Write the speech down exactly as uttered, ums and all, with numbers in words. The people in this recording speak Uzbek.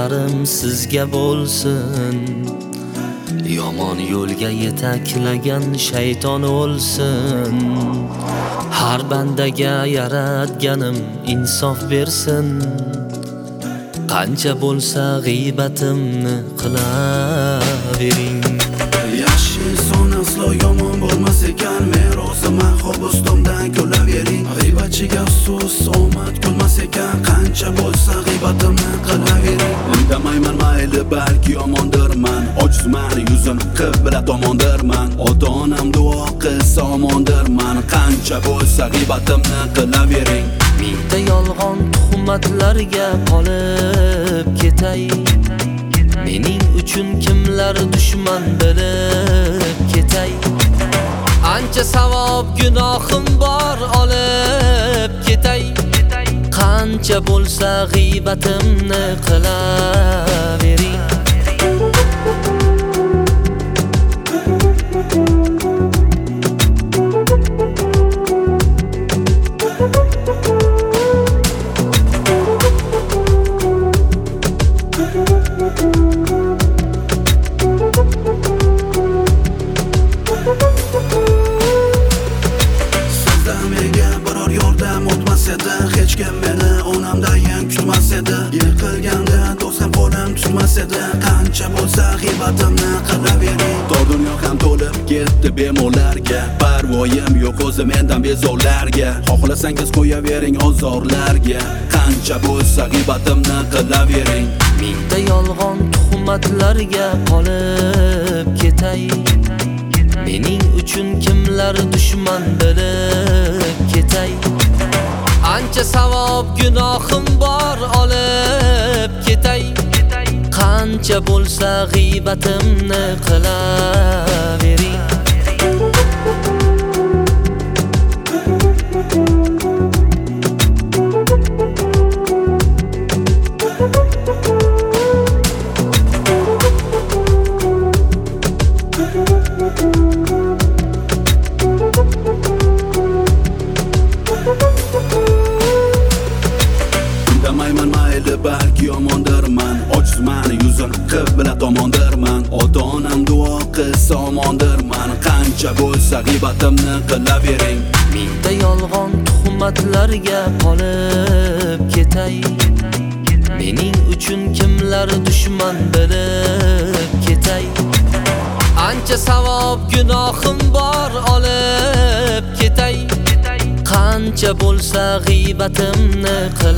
yo'llarim sizga bo'lsin. Yomon yo'lga yetaklagan shayton o'lsin. Har bandaga yaratganim insof bersin. Qancha bo'lsa g'iybatimni qilavering. Yaxshi inson aslo yomon bo'lmas ekan, merosi mahbub ustimdan kulavering. G'iybatchiga so'z omad kulmas ekan, qancha bo'lsa g'iybatimni qilavering. Indamayman mayli balki yomondirman, ojizman yuzim qibla tomondirman. Ota-onam duo qilsa omondirman, qancha bo'lsa g'iybatimni qilavering. Mingta yolg'on tuhmatlarga qolib ketay. Mening uchun kimlar dushman bilib ketay. Ancha savob gunohim bor olib ketay. Qancha bo'lsa g'iybatimni qilavering. Hech kim meni onamdayin kutmas edi. Yiqilganda do'stim qo'lim tutmas edi. Qancha bo'lsa g'iybatimni qilavering. Tor dunyo ham to'lib ketdi bemorlarga, parvoyim yo'q o'zi mendan bezovlarga. Xohlasangiz qo'yavering ozorlarga, qancha bo'lsa g'iybatimni qilavering. Mingta yolg'on tuhmatlarga qolib ketay. Mening uchun kimlar dushman bilib ketay. Ancha savob gunohim bor olib ketay. Qancha bo'lsa g'iybatimni qilavering. Indamayman mayli balki yomondirman, ojizman yuzim qibla tomondirman. Ota-onam duo qilsa omondirman, qancha bo'lsa g'iybatimni qilavering. Mingta yolg'on tuhmatlarga qolib ketay. Mening uchun kimlar dushman bilib ketay. Ancha savob gunohim bor olib ketay. Qancha bo'lsa g'iybatimni qilavering.